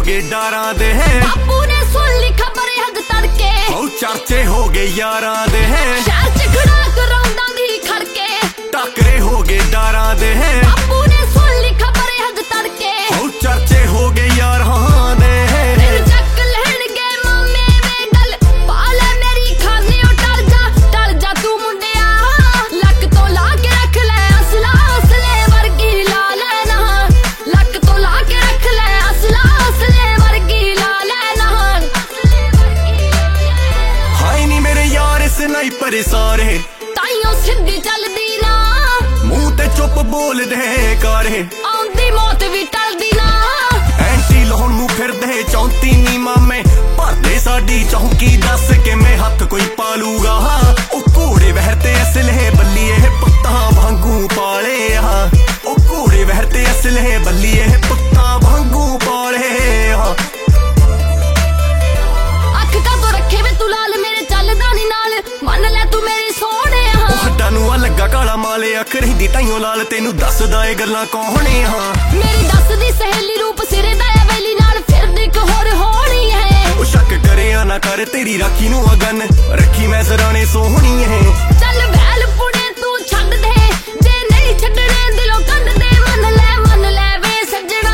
गए डारां दे। बापू ने सुन ली खबर हद तड़के, चर्चे हो गए यारां दे। शहर च खड़ा कराउंदा दी खड़के, टकरे हो गए डारां दे। बापू ने सुन ली खबर हद तड़के, चर्चे हो गए यारां दे। फिर चक लहणगे मामे वे गल, पाले मेरी खाने टल जा तू मुंडिया। लक तो ला के रख ले असला, असले वर्गी ला लेना। लक तो ला के रख ले असला, असले वर्गी ला लेना। हाय नी मेरे यार स्नाइपर सारे, ताइयों सिद्धी चलदी ना, मुंह ते चुप बोल दे कारे। आउंदी मौत भी टलदी ना, एंटी लाउन नूं फिरदे 34 नी मामे, भरदे साडी चौंकी दस किवें हत्थ कोई पालूगा। ओ घोड़े वहरते असले बल्लीए पुत्तां वांगू पाले आ। ओ घोड़े वहरते असले बल्लीए पुत्तां वांगू पाले आ। अख का तो रखे वे तू लाल, मेरे चलदा नी नाल, मन ले तू मेरे सोने। हड्डां नूं आ लगा काला माले, अख रहिंदी ताइयों लाल, तेनू दसदा ए गल्लां कौने आ। मेरी दस दी सहेली रूप सिरे दा वेली नाल फिरदी इक होर होनी है। ओ शक करिया ना कर, तेरी राखी नूं अगन रखी मैं सराणे सोहनी है। चल बैल पुणे तू छड्ड दे, जे नहीं छड्डने दिलों कढ दे। मन ले वे सज्जणा,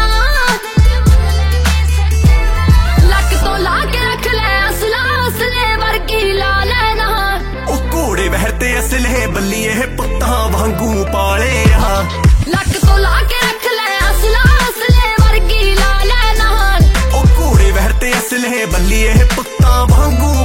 लक तो ला के रख ले असला, असले वर्गी ला लेना। ओ घोड़े वहरते असले बल्लीए पुत्तां वांगू पाले आ। लक तो ला के रख ले असला, असले वर्गी ला लेना। ओ घोड़े वहरते असले बल्लीए पुत्तां वांगू